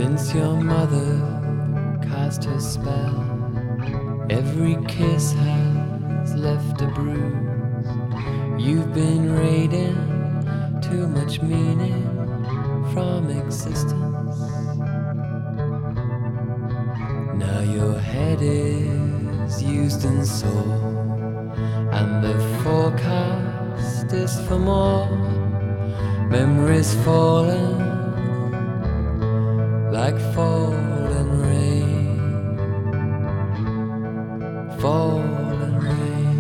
Since your mother cast her spell, every kiss has left a bruise. You've been raiding too much meaning from existence. Now your head is used and sore, and the forecast is for more. Memories falling like falling rain, falling rain.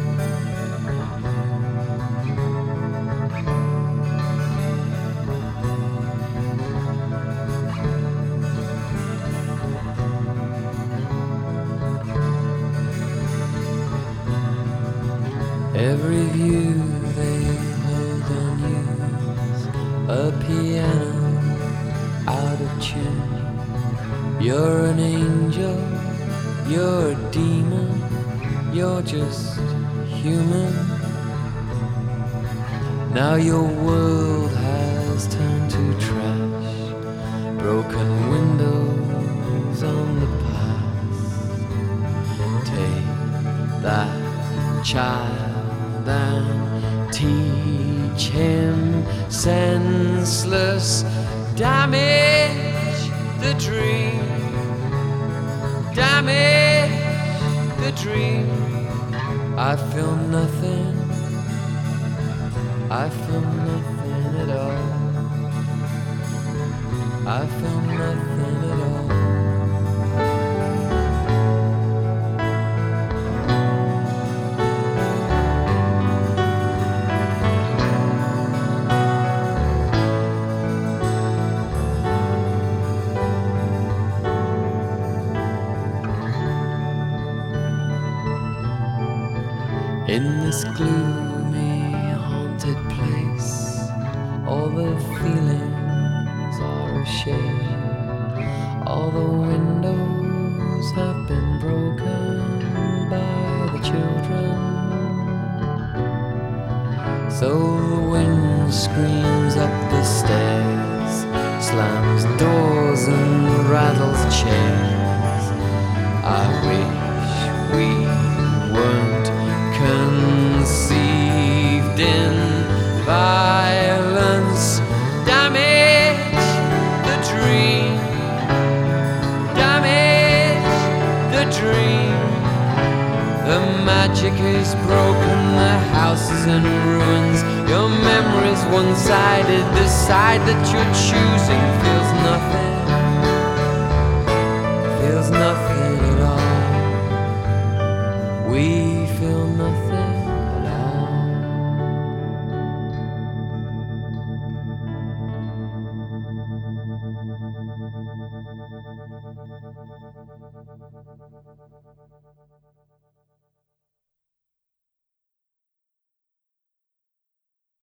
Every view they hold on you's a piano out of tune. You're an angel, you're a demon, you're just human. Now your world has turned to trash, broken windows on the past. Take that child and teach him senseless damage the dream, damage the dream. I feel nothing, I feel nothing at all, I feel nothing at all. In this gloomy, haunted place, all the feelings are a shame. All the windows have been broken by the children. So the wind screams up the stairs, slams doors and rattles chairs. I wish we weren't conceived in violence. Damage the dream, damage the dream. The magic is broken, the house is in ruins. Your memory's one-sided, the side that you're choosing feels nothing.